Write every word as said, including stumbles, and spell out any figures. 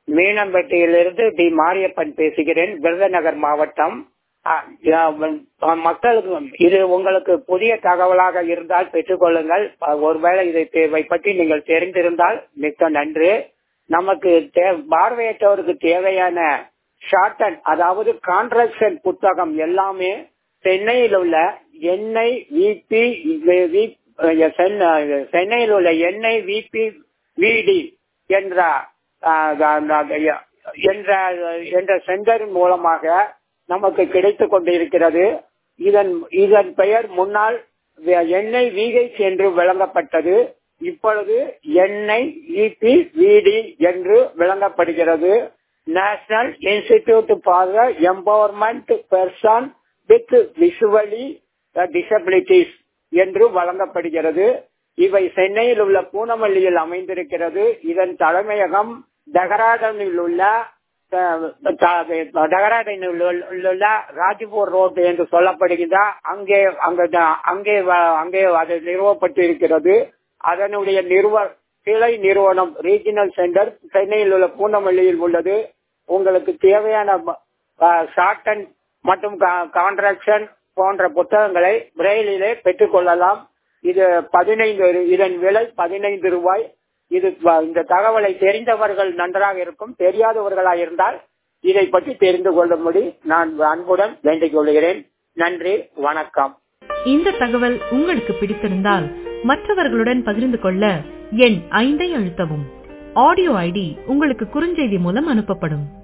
மீனம்பட்டியிலிருந்து D Mariyappan பேசுகிறேன், விருதுநகர் மாவட்டம். மக்களுக்கு இது உங்களுக்கு புதிய தகவலாக இருந்தால் பெற்றுக்கொள்ளுங்கள். ஒருவேளை இதை இதை பற்றி நீங்கள் தெரிந்திருந்தால் மிக்க நன்று. நமக்கு பார்வையற்றவருக்கு தேவையான ஷார்டன் அதாவது கான்ட்ராக்ஷன் புத்தகம் எல்லாமே சென்னையில் உள்ள என்ஐ விபி சென்னையில் உள்ள என்ஐ விபி விடி என்ற என்ற சென்டரின் மூலமாக நமக்கு கிடைத்துக் கொண்டிருக்கிறது. இதன் இதன் பெயர் முன்னால் என்ஐ விஹெச் என்று விளங்கப்பட்டது. இப்பொழுது என்ஐ விபி விடி என்று விளங்கப்படுகிறது. National institute for empowerment person with visually disabilities என்று வழங்கப்படுகிறது. இவை சென்னையில் உள்ள பூனமல்லியில் அமைந்திருக்கிறது. இதன் தலைமையகம் டெஹ்ராடூனில் உள்ள டெஹ்ராடூனில் உள்ள ராஜ்பூர் ரோடு என்று சொல்லப்படுகின்ற அங்கே அங்கே அங்கே அது நிறுவப்பட்டு இருக்கிறது. அதனுடைய நிறுவ கிளை நிறுவனம் ரீஜனல் சென்டர் சென்னையில் உள்ள பூனமல்லியில் உள்ளது. உங்களுக்கு தேவையான ஷார்டன் மற்றும் கான்ட்ராக்ஷன் போன்ற புத்தகங்களை பிரெயிலிலே பெற்றுக் கொள்ளலாம். இது பதினைந்து இதன் விலை பதினைந்து ரூபாய். இது இந்த தகவலை தெரிந்தவர்கள் நன்றாக இருக்கும். தெரியாதவர்களாக இருந்தால் இதை பற்றி தெரிந்து கொள்ளும்படி நான் அன்புடன் வேண்டிக் கொள்கிறேன். நன்றி, வணக்கம். இந்த தகவல் உங்களுக்கு பிடித்திருந்தால் மற்றவர்களுடன் பகிர்ந்து கொள்ள எண் ஐந்தை அழுத்தவும். ஆடியோ ஐடி உங்களுக்கு குறுஞ்செய்தி மூலம் அனுப்பப்படும்.